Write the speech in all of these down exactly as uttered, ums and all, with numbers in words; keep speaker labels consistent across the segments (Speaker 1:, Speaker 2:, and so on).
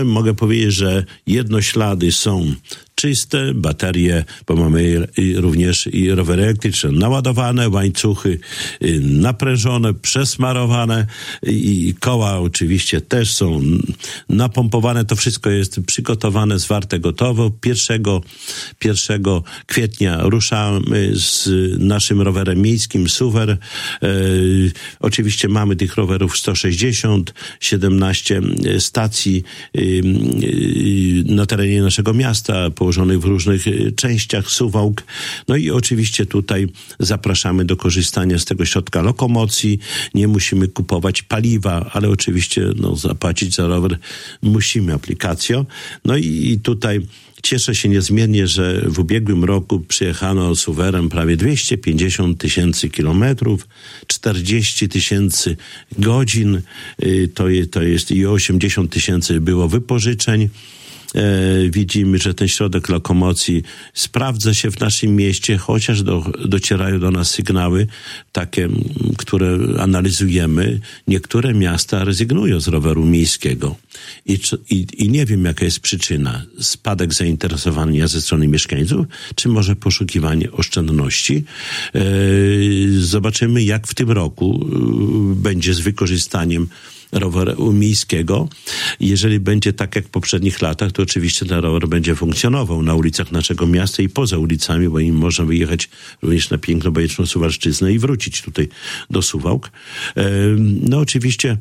Speaker 1: Mogę powiedzieć, że jednoślady są czyste, baterie, bo mamy również i rowery elektryczne naładowane, łańcuchy naprężone, przesmarowane i koła oczywiście też są napompowane. To wszystko jest przygotowane, zwarte, gotowo. Pierwszego kwietnia ruszamy z naszym rowerem miejskim Suwer. E, oczywiście mamy tych rowerów sto sześćdziesiąt, siedemnaście stacji e, e, na terenie naszego miasta, położonych w różnych częściach Suwałk. No i oczywiście tutaj zapraszamy do korzystania z tego środka lokomocji. Nie musimy kupować paliwa, ale oczywiście no, zapłacić za rower musimy aplikacją. No i, i tutaj cieszę się niezmiernie, że w ubiegłym roku przyjechano Suwerem prawie dwieście pięćdziesiąt tysięcy kilometrów, czterdzieści tysięcy godzin, to, je, to jest i osiemdziesiąt tysięcy było wypożyczeń. E, widzimy, że ten środek lokomocji sprawdza się w naszym mieście, chociaż do, docierają do nas sygnały takie, które analizujemy. Niektóre miasta rezygnują z roweru miejskiego i, i, i nie wiem, jaka jest przyczyna. Spadek zainteresowania ze strony mieszkańców, czy może poszukiwanie oszczędności. E, zobaczymy, jak w tym roku e, będzie z wykorzystaniem roweru miejskiego. Jeżeli będzie tak jak w poprzednich latach, to oczywiście ten rower będzie funkcjonował na ulicach naszego miasta i poza ulicami, bo im można wyjechać również na piękną, bajeczną Suwalszczyznę i wrócić tutaj do Suwałk. No oczywiście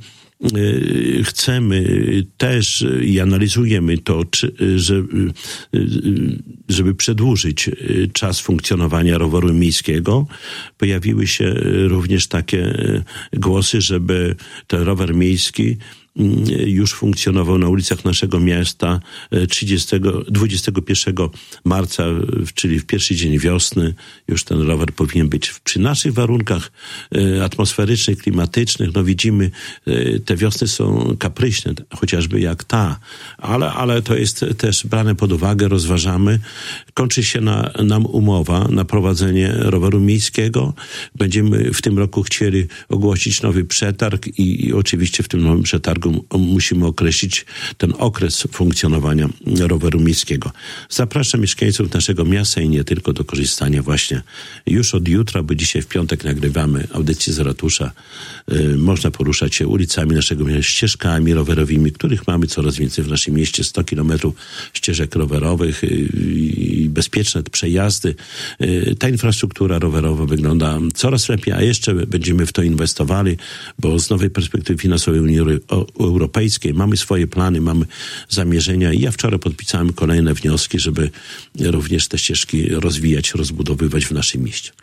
Speaker 1: chcemy też i analizujemy to, czy, żeby, żeby przedłużyć czas funkcjonowania roweru miejskiego. Pojawiły się również takie głosy, żeby ten rower miejski już funkcjonował na ulicach naszego miasta trzydziestego, dwudziestego pierwszego marca, czyli w pierwszy dzień wiosny. Już ten rower powinien być przy naszych warunkach atmosferycznych, klimatycznych. No widzimy, te wiosny są kapryśne, chociażby jak ta, ale, ale to jest też brane pod uwagę, rozważamy. Kończy się na, nam umowa na prowadzenie roweru miejskiego. Będziemy w tym roku chcieli ogłosić nowy przetarg i, i oczywiście w tym nowym przetargu musimy określić ten okres funkcjonowania roweru miejskiego. Zapraszam mieszkańców naszego miasta i nie tylko do korzystania właśnie już od jutra, bo dzisiaj w piątek nagrywamy audycję z ratusza. Yy, można poruszać się ulicami naszego miasta, ścieżkami rowerowymi, których mamy coraz więcej w naszym mieście. sto kilometrów ścieżek rowerowych i yy, bezpieczne przejazdy. Yy, ta infrastruktura rowerowa wygląda coraz lepiej, a jeszcze będziemy w to inwestowali, bo z nowej perspektywy finansowej Unii Europejskiej mamy swoje plany, mamy zamierzenia i ja wczoraj podpisałem kolejne wnioski, żeby również te ścieżki rozwijać, rozbudowywać w naszym mieście.